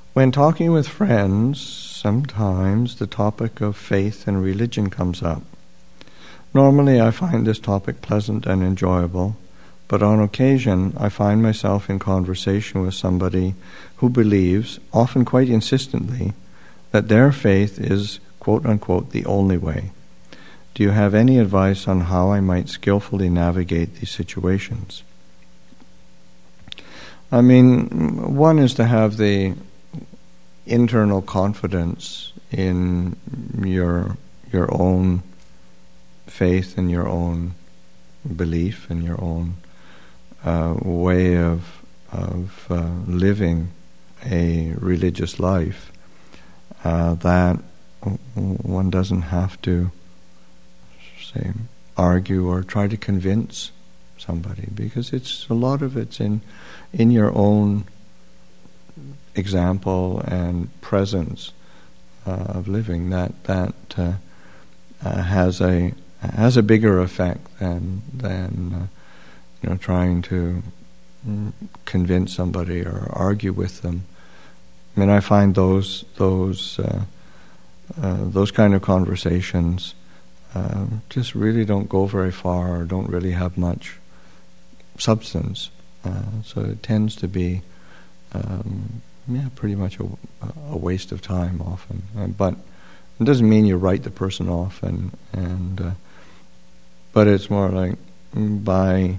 When talking with friends, sometimes the topic of faith and religion comes up. Normally I find this topic pleasant and enjoyable, but on occasion I find myself in conversation with somebody who believes, often quite insistently, that their faith is, quote-unquote, the only way. Do you have any advice on how I might skillfully navigate these situations? I mean, one is to have the internal confidence in your own faith and your own belief and your own way of living a religious life, that one doesn't have to, say, argue or try to convince somebody, because a lot of it's in your own example and presence of living that has a bigger effect than trying to convince somebody or argue with them. I mean, I find those kind of conversations just really don't go very far, or don't really have much substance. So it tends to be pretty much a waste of time often. But it doesn't mean you write the person off, but it's more like by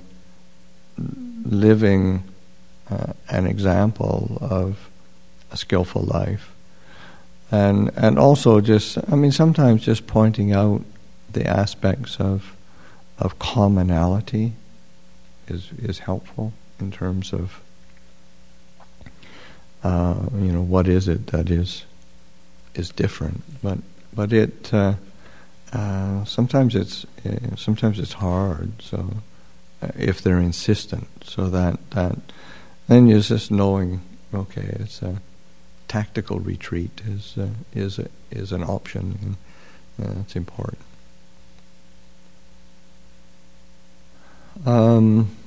living an example of a skillful life, and also sometimes just pointing out the aspects of commonality is helpful in terms of what is it that is different, but it sometimes it's hard. So if they're insistent, so that then you're just knowing, okay, it's a tactical retreat is an option, and it's important.